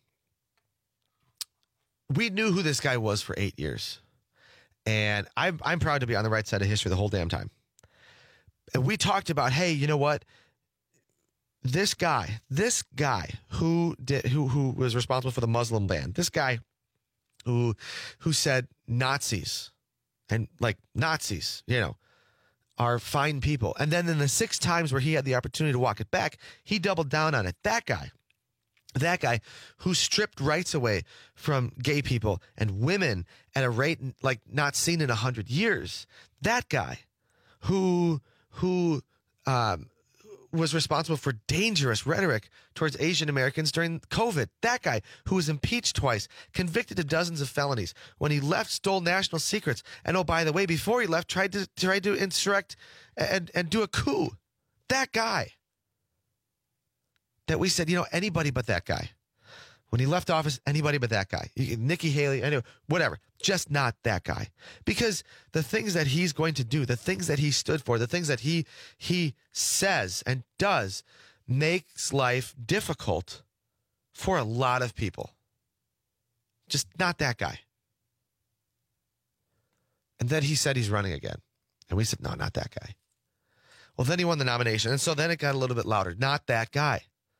We knew who this guy was for eight years. And I'm, I'm proud to be on the right side of history the whole damn time. And we talked about, hey, you know what? This guy, this guy who did, who who was responsible for the Muslim ban, this guy who who said Nazis and like Nazis, you know, are fine people. And then in the six times where he had the opportunity to walk it back, he doubled down on it. That guy, that guy who stripped rights away from gay people and women at a rate like not seen in a hundred years. That guy who, who, um, was responsible for dangerous rhetoric towards Asian Americans during COVID. That guy who was impeached twice, convicted of dozens of felonies. When he left, stole national secrets. And oh, by the way, before he left, tried to tried to insurrect and, and do a coup. That guy. That we said, you know, anybody but that guy. When he left office, anybody but that guy. Nikki Haley, anyway, whatever. Just not that guy. Because the things that he's going to do, the things that he stood for, the things that he he says and does makes life difficult for a lot of people. Just not that guy. And then he said he's running again. And we said, no, not that guy. Well, then he won the nomination. And so then it got a little bit louder. Not that guy.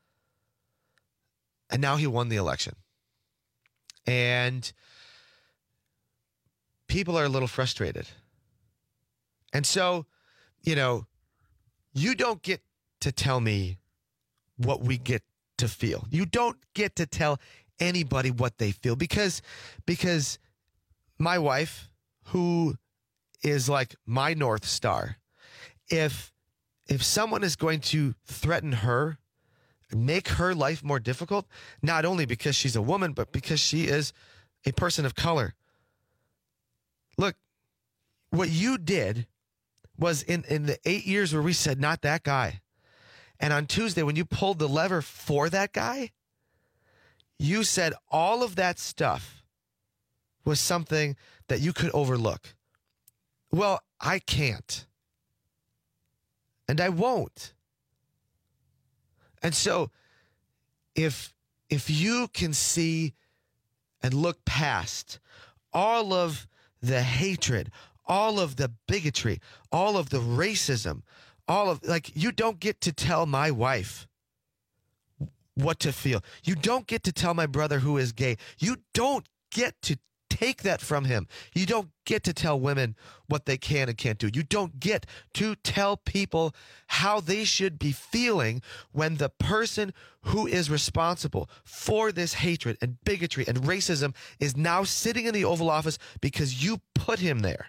And now he won the election. And people are a little frustrated. And so, you know, you don't get to tell me what we get to feel. You don't get to tell anybody what they feel because, because my wife, who is like my North Star, if, if someone is going to threaten her, make her life more difficult, not only because she's a woman, but because she is a person of color. Look, what you did was in, in the eight years where we said, not that guy. And on Tuesday, when you pulled the lever for that guy, you said all of that stuff was something that you could overlook. Well, I can't. And I won't. And so if if you can see and look past all of the hatred, all of the bigotry, all of the racism, all of like you don't get to tell my wife what to feel. You don't get to tell my brother who is gay. You don't get to take that from him. You don't get to tell women what they can and can't do. You don't get to tell people how they should be feeling when the person who is responsible for this hatred and bigotry and racism is now sitting in the Oval Office because you put him there.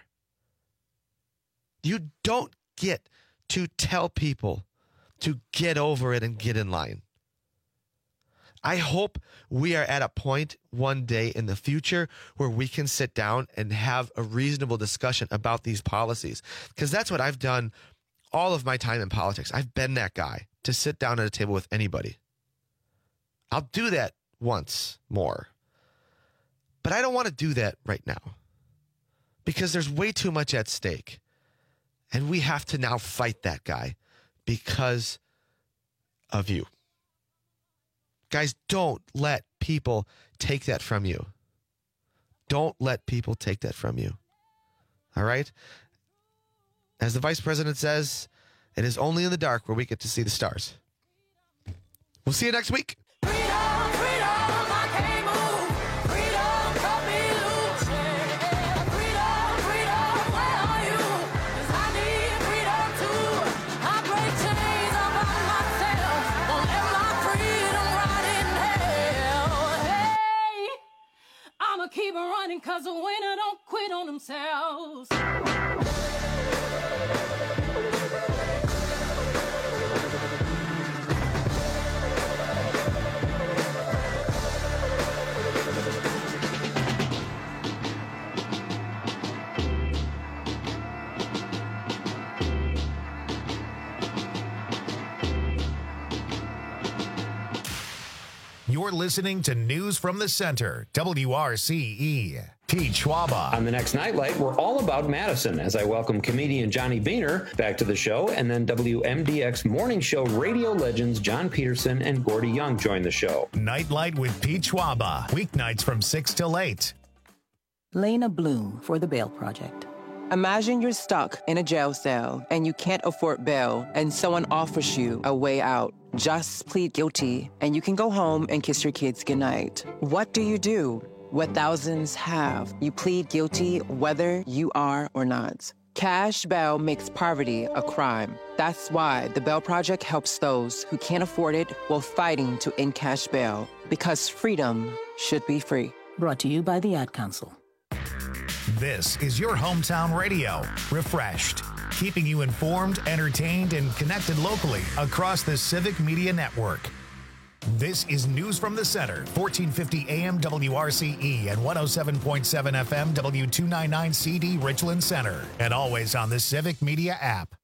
You don't get to tell people to get over it and get in line. I hope we are at a point one day in the future where we can sit down and have a reasonable discussion about these policies. Because that's what I've done all of my time in politics. I've been that guy to sit down at a table with anybody. I'll do that once more. But I don't want to do that right now. Because there's way too much at stake. And we have to now fight that guy because of you. Guys, don't let people take that from you. Don't let people take that from you. All right? As the vice president says, it is only in the dark where we get to see the stars. We'll see you next week. Keep on running cause the winner don't quit on themselves. You're listening to News from the Center, W R C E. Pete Schwaba. On the next Nightlight, we're all about Madison as I welcome comedian Johnny Beaner back to the show, and then W M D X morning show radio legends John Peterson and Gordy Young join the show. Nightlight with Pete Schwaba, weeknights from six till eight. Lena Bloom for the Bail Project. Imagine you're stuck in a jail cell and you can't afford bail and someone offers you a way out. Just plead guilty and you can go home and kiss your kids goodnight. What do you do? what thousands have. You plead guilty whether you are or not. Cash bail makes poverty a crime. That's why the Bail Project helps those who can't afford it while fighting to end cash bail. Because freedom should be free. Brought to you by the Ad Council. This is your hometown radio, Refreshed, keeping you informed, entertained, and connected locally across the Civic Media Network. This is News from the Center, fourteen fifty A M W R C E and one oh seven point seven F M W two ninety-nine C D Richland Center, and always on the Civic Media app.